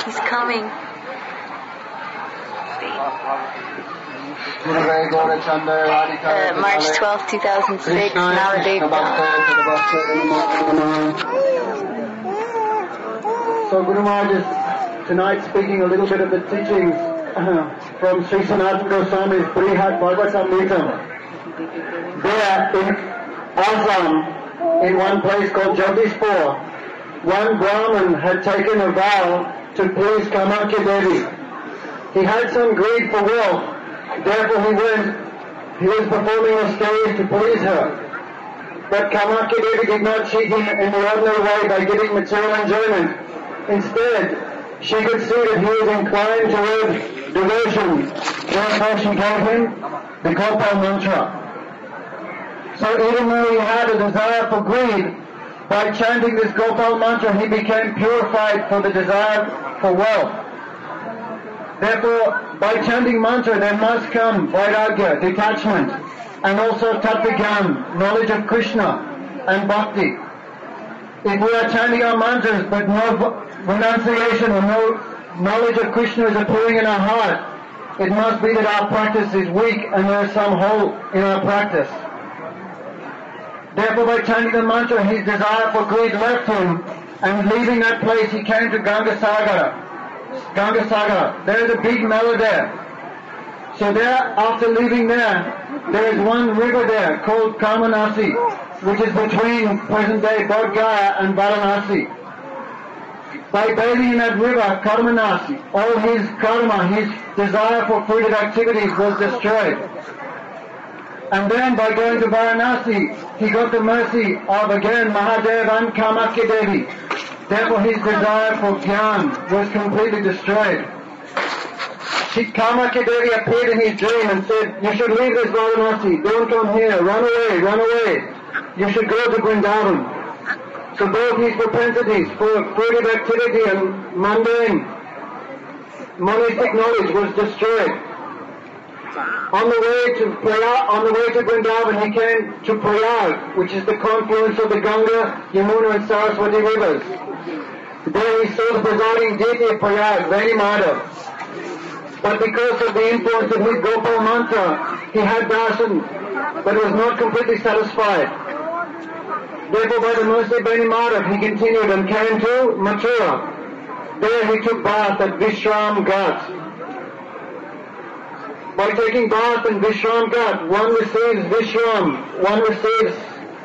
He's coming. March 12, 2006, Navadip. So Guru Maharaj is tonight speaking a little bit of the teachings from Sri Sanatana Goswami's Brihad Bhagavatamrita. There in Assam, in one place called Jagdishpur, one Brahmin had taken a vow to please Kamakya Devi. He had some greed for wealth, therefore he was performing a stage to please her. But Kamakya Devi did not cheat him in the ordinary way by giving material enjoyment. Instead, she could see that he was inclined toward devotion, therefore she gave him the Gopal mantra. So even though he had a desire for greed, by chanting this Gopal mantra he became purified for the desire for wealth. Therefore, by chanting mantra there must come vairagya, detachment, and also tattva-gyan, knowledge of Krishna and bhakti. If we are chanting our mantras but no renunciation or no knowledge of Krishna is appearing in our heart, it must be that our practice is weak and there is some hole in our practice. Therefore, by chanting the mantra, his desire for greed left him, and leaving that place he came to Gangasagara. There is a big mellow there. So there, after leaving there is one river there called Karmanasi, which is between present-day Bodh Gaya and Varanasi. By bathing in that river, Karmanasi, all his karma, his desire for fruitive activities was destroyed. And then by going to Varanasi, he got the mercy of again Mahadev and Kamakya Devi. Therefore his desire for Gyan was completely destroyed. Kamakya Devi appeared in his dream and said, "You should leave this Varanasi, don't come here, run away. You should go to Vrindavan." So both his propensities for fruitive activity and mundane monistic knowledge was destroyed. On the way to Vrindavan, he came to Prayag, which is the confluence of the Ganga, Yamuna and Saraswati rivers. There he saw the presiding deity of Prayag, Veni Madhav. But because of the influence of his Gopal mantra, he had darshan, but was not completely satisfied. Therefore, by the mercy of Veni Madhav, he continued and came to Mathura. There he took bath at Vishram Ghat. By taking bath in Vishram Ghat, one receives Vishram, one receives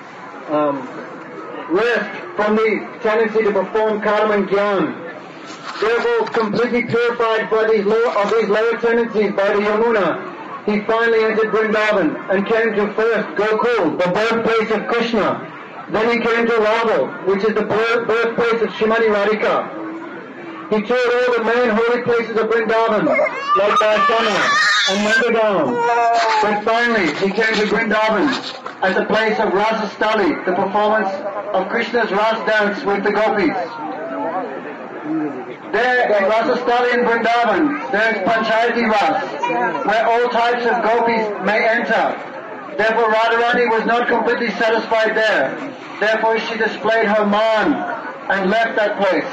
rest from the tendency to perform karma and jnana. Therefore, completely purified by these lower tendencies by the Yamuna, he finally entered Vrindavan and came to first Gokul, the birthplace of Krishna. Then he came to Raval, which is the birthplace of Shrimati Radhika. He toured all the main holy places of Vrindavan, like Vaishana and Nandagaon. But finally, he came to Vrindavan at the place of Rasastali, the performance of Krishna's Ras dance with the gopis. There in Rasastali in Vrindavan, there is Panchayati Ras, where all types of gopis may enter. Therefore, Radharani was not completely satisfied there. Therefore, she displayed her man and left that place.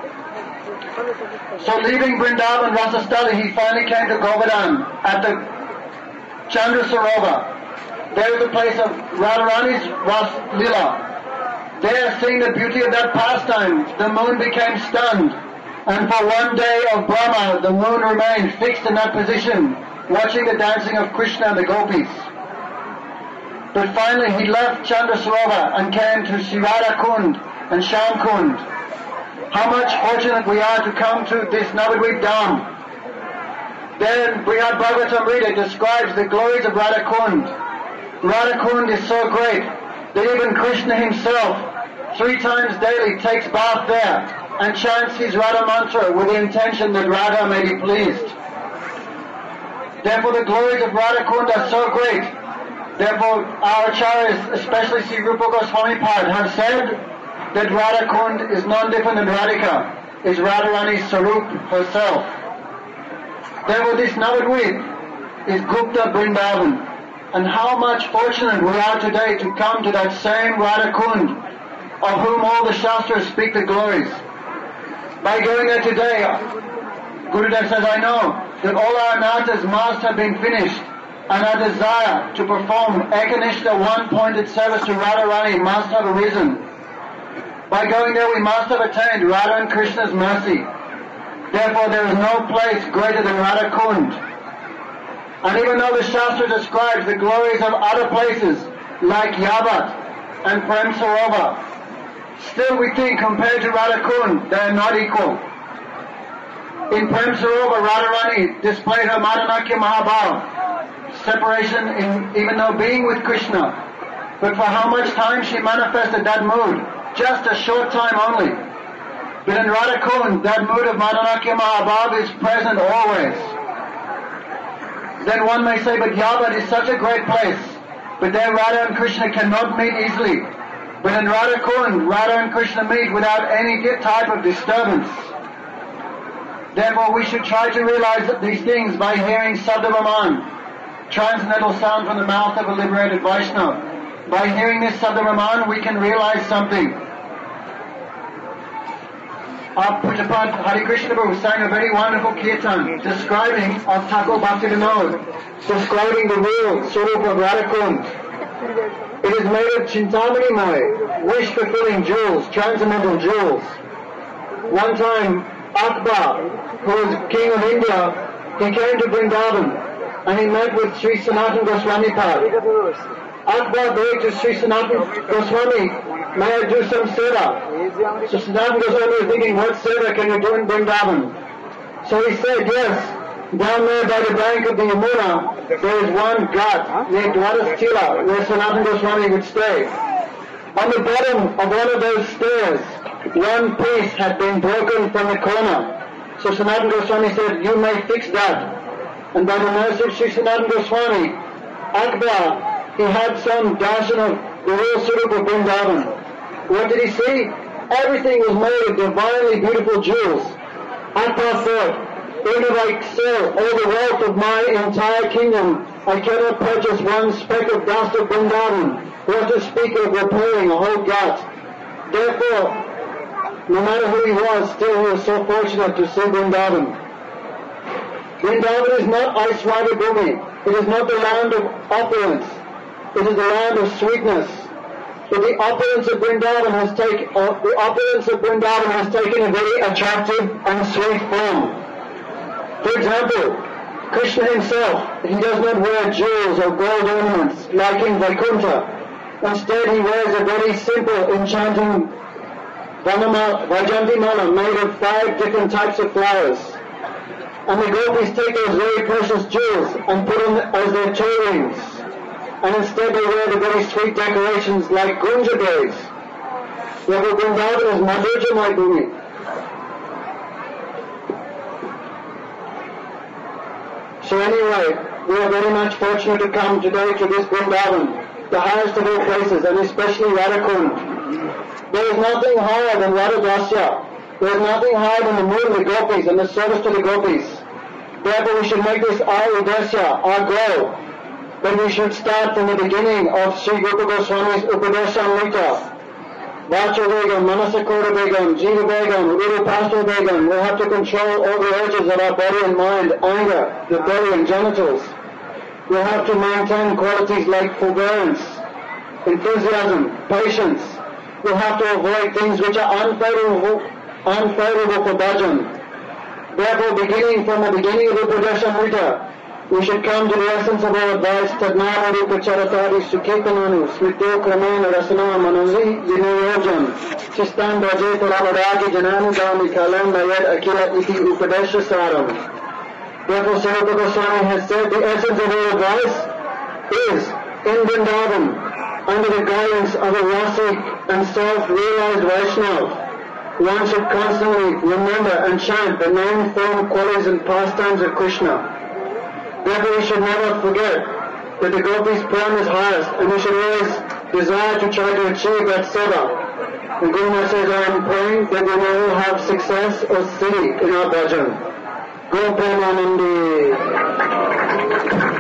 So leaving Vrindavan, Rasastali, he finally came to Govardhan at the Chandra Sarovar. There is the place of Radharani's Ras Lila. There, seeing the beauty of that pastime, the moon became stunned. And for one day of Brahma, the moon remained fixed in that position, watching the dancing of Krishna and the gopis. But finally he left Chandra Sarovar and came to Shirada Kund and Sham Kund. How much fortunate we are to come to this Navadvip Dham. Then Brihad Bhagavatamrita describes the glories of Radha Kund. Radha Kund is so great that even Krishna himself 3 times daily takes bath there and chants his Radha mantra with the intention that Radha may be pleased. Therefore the glories of Radha Kund are so great. Therefore our acharyas, especially Sri Rupa Goswami Pad, have said that Radha Kund is none different than Radhika, is Radharani's Sarup herself. Therefore this Navadvip is Gupta Vrindavan. And how much fortunate we are today to come to that same Radha Kund, of whom all the Shastras speak the glories. By going there today, Gurudev says, I know that all our natas must have been finished, and our desire to perform Ekanishta one-pointed service to Radharani must have arisen. By going there we must have attained Radha and Krishna's mercy. Therefore there is no place greater than Radha Kund. And even though the Shastra describes the glories of other places like Yavat and Prem Sarovar, still we think compared to Radha Kund they are not equal. In Prem Sarovar, Radharani displayed her Madanakya Mahabhav, separation in even though being with Krishna. But for how much time she manifested that mood? Just a short time only. But in Radha Kund, that mood of Madanakya Mahabhav is present always. Then one may say, but Yavat is such a great place, but there Radha and Krishna cannot meet easily. But in Radha Kund, Radha and Krishna meet without any type of disturbance. Therefore we should try to realize these things by hearing Sabda Raman, transcendental sound from the mouth of a liberated Vaishnava. By hearing this Sabda Raman, we can realize something. Our Pujapad Hari Krishna Prabhu sang a very wonderful kirtan describing of Thakur Bhaktivinoda, describing the real Swarup of Radha Kund. It is made of Chintamani Moy, wish-fulfilling jewels, transcendental jewels. One time, Akbar, who was king of India, he came to Vrindavan and he met with Sri Sanatana Goswami Pad. Akbar begged to Sri Sanatana Goswami, may I do some seva? So Sanatana Goswami was thinking, what seva can you do in Vrindavan? So he said, yes, down there by the bank of the Yamuna, there is one ghat named Dwadastila where Sanatana Goswami would stay. On the bottom of one of those stairs, one piece had been broken from the corner. So Sanatana Goswami said, you may fix that. And by the mercy of Sri Sanatana Goswami, Akbar, he had some darshan of the real Swarup of Vrindavan. What did he see? Everything was made of divinely beautiful jewels. Akbar thought, even if I sell all the wealth of my entire kingdom, I cannot purchase one speck of dust of Vrindavan. What to speak of repairing a whole ghat. Therefore, no matter who he was, still he was so fortunate to see Vrindavan. Vrindavan is not Aishwarya Bhumi. It is not the land of opulence. It is the land of sweetness. But the opulence of Vrindavan has taken a very attractive and sweet form. For example, Krishna himself, he does not wear jewels or gold ornaments like in Vaikuntha. Instead, he wears a very simple, enchanting Vajanti Mala made of 5 different types of flowers. And the gopis take those very precious jewels and put them as their toe rings. And instead they wear the very sweet decorations like gunja berries. Therefore Vrindavan is Madhurjamay Bhumi. So anyway, we are very much fortunate to come today to this Vrindavan, the highest of all places, and especially Radha Kund. There is nothing higher than Radha Dasya. There is nothing higher than the mood of the gopis and the service to the gopis. Therefore we should make this our Udesya, our goal. But we should start from the beginning of Sri Rupa Goswami's Upadeshamrita. Vacha Begam, Manasakota Begam, Jiva Begam, Urupashta Begam. We have to control all the urges of our body and mind, anger, the belly and genitals. We have to maintain qualities like forbearance, enthusiasm, patience. We have to avoid things which are unfavorable for bhajan. Therefore, beginning from the beginning of Upadeshamrita, we should come to the essence of our advice, Tadnana Rupa Charatari Sukhitananu, Smrito Kramena Rasana Manozi Vinayojam, Sistan Bhaje Taravadagi Jananu Dami Kalam Nayad Akila Iti Upadesha Saram. Therefore, Sri Rupa Goswami has said the essence of our advice is in Vrindavan, under the guidance of a Rasic and self-realized Vaishnava. One should constantly remember and chant the name, form, qualities and pastimes of Krishna. Therefore we should never forget that the gopis' prem is highest, and we should always desire to try to achieve that seva. And Guru Maharaj says, I am praying that we may all have success or siddhi in our bhajan. Guru Premanandi.